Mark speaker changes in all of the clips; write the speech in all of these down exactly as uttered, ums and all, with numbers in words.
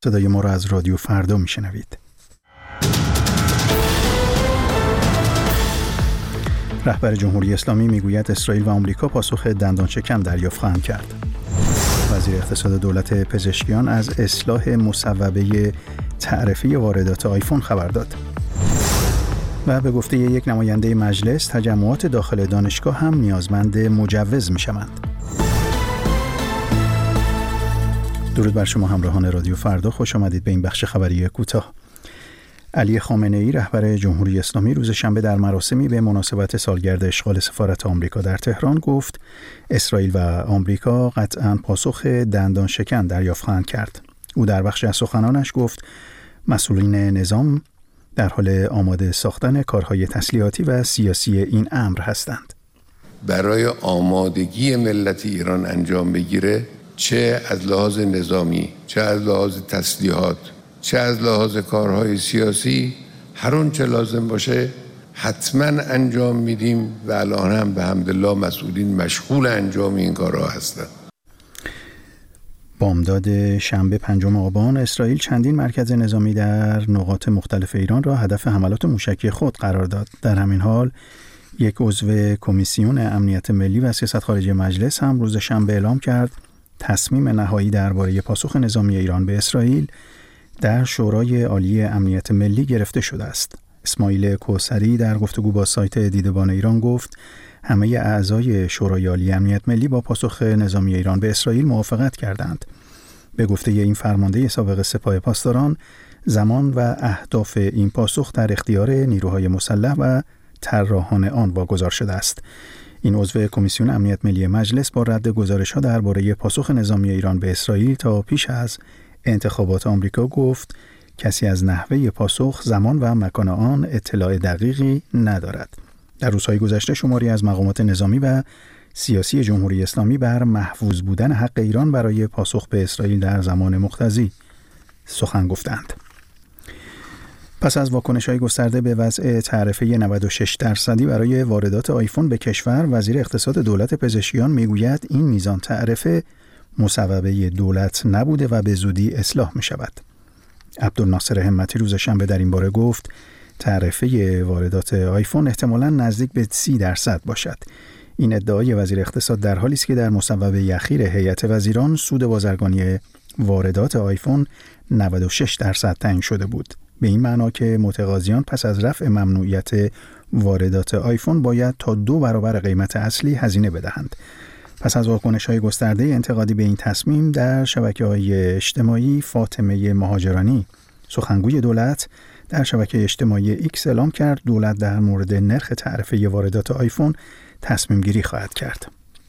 Speaker 1: صدای ما را از رادیو فردا میشنوید. رهبر جمهوری اسلامی میگوید اسرائیل و آمریکا پاسخ دندان شکن دریافت خواهند کرد. وزیر اقتصاد دولت پزشکیان از اصلاح مصوبه تعرفه واردات آیفون خبر داد. و به گفته یک نماینده مجلس تجمعات داخل دانشگاه هم نیازمند مجوز میشوند. درود بر شما همراهان رادیو فردا، خوش آمدید به این بخش خبری کوتاه. علی خامنه‌ای رهبر جمهوری اسلامی روز شنبه در مراسمی به مناسبت سالگرد اشغال سفارت آمریکا در تهران گفت اسرائیل و آمریکا قطعاً پاسخ دندان شکن دریافت خواهند کرد. او در بخش از سخنانش گفت مسئولین نظام در حال آماده ساختن کارهای تسلیحاتی و سیاسی این امر هستند.
Speaker 2: برای آمادگی ملت ایران انجام بگیره، چه از لحاظ نظامی، چه از لحاظ تسلیحات، چه از لحاظ کارهای سیاسی، هر اون چه لازم باشه حتما انجام میدیم و الان هم به حمدالله مسئولین مشغول انجام این کارها هستند.
Speaker 1: بامداد شنبه پنجم آبان اسرائیل چندین مرکز نظامی در نقاط مختلف ایران را هدف حملات موشکی خود قرار داد. در همین حال یک عضو کمیسیون امنیت ملی و سیاست خارجی مجلس هم روز شنبه اعلام کرد تصمیم نهایی درباره پاسخ نظامی ایران به اسرائیل در شورای عالی امنیت ملی گرفته شده است. اسماعیل کوثری در گفتگو با سایت دیدبان ایران گفت همه اعضای شورای عالی امنیت ملی با پاسخ نظامی ایران به اسرائیل موافقت کردند. به گفته این فرمانده سابق سپاه پاسداران، زمان و اهداف این پاسخ در اختیار نیروهای مسلح و طراحان آن واگذار شده است. این عضو کمیسیون امنیت ملی مجلس با رد گزارش‌ها درباره پاسخ نظامی ایران به اسرائیل تا پیش از انتخابات آمریکا گفت کسی از نحوه پاسخ، زمان و مکان آن اطلاع دقیقی ندارد. در روزهای گذشته شماری از مقامات نظامی و سیاسی جمهوری اسلامی بر محفوظ بودن حق ایران برای پاسخ به اسرائیل در زمان مقتضی سخن گفتند. پس از واکنش‌های گسترده به وضع تعرفه نود و شش درصدی برای واردات آیفون به کشور، وزیر اقتصاد دولت پزشکیان میگوید این میزان تعرفه مصوبه دولت نبوده و به زودی اصلاح می شود. عبدالناصر همتی روز شنبه در این باره گفت تعرفه واردات آیفون احتمالاً نزدیک به سی درصد باشد. این ادعای وزیر اقتصاد در حالی است که در مصوبه اخیر هیئت وزیران سود بازرگانی واردات آیفون نود و شش درصد تعیین شده بود. به این معنا که متقاضیان پس از رفع ممنوعیت واردات آیفون باید تا دو برابر قیمت اصلی هزینه بدهند. پس از واکنش‌های گسترده انتقادی به این تصمیم در شبکه‌های اجتماعی، فاطمه مهاجرانی سخنگوی دولت در شبکه اجتماعی ایکس اعلام کرد دولت در مورد نرخ تعرفه واردات آیفون تصمیم گیری خواهد کرد.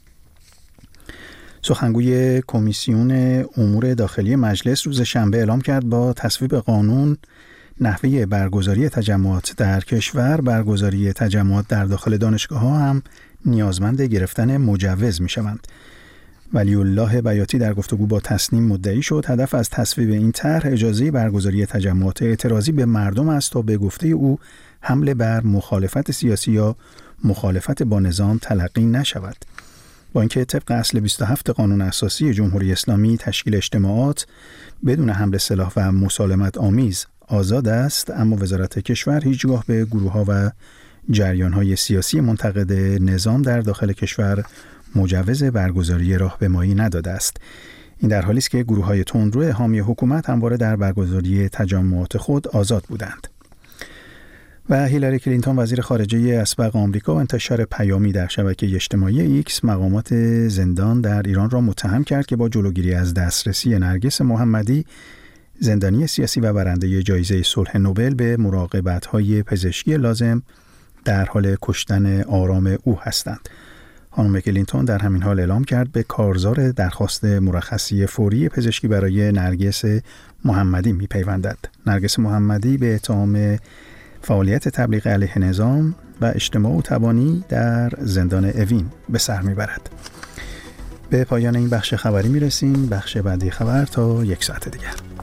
Speaker 1: سخنگوی کمیسیون امور داخلی مجلس روز شنبه اعلام کرد با تصویب قانون نحوه برگزاری تجمعات در کشور، برگزاری تجمعات در داخل دانشگاه‌ها هم نیازمند گرفتن مجوز می‌شوند. ولی الله بیاتی در گفتگو با تسنیم مدعی شد هدف از تصویب این طرح اجازه برگزاری تجمعات اعتراضی به مردم است تا به گفته او حمله بر مخالفت سیاسی یا مخالفت با نظام تلقی نشود. با اینکه طبق اصل بیست و هفت قانون اساسی جمهوری اسلامی تشکیل اجتماعات بدون حمل سلاح و مسالمت آمیز آزاد است، اما وزارت کشور هیچگاه به گروه‌ها و جریان‌های سیاسی منتقد نظام در داخل کشور مجوز برگزاری راهپیمایی نداده است. این در حالی است که گروه‌های تندرو حامی حکومت همواره در برگزاری تجمعات خود آزاد بودند. و هیلاری کلینتون وزیر خارجه اسبق آمریکا انتشار پیامی در شبکه اجتماعی ایکس مقامات زندان در ایران را متهم کرد که با جلوگیری از دسترسی نرگس محمدی، زندانی سیاسی و برنده جایزه صلح نوبل، به مراقبت‌های پزشکی لازم در حال کشتن آرام او هستند. خانم کلینتون در همین حال اعلام کرد به کارزار درخواست مرخصی فوری پزشکی برای نرگس محمدی می‌پیوندد. نرگس محمدی به اتهام فعالیت تبلیغ علیه نظام و اجتماع و تبانی در زندان اوین به سر میبرد. به پایان این بخش خبری میرسیم. بخش بعدی خبر تا یک ساعت دیگر.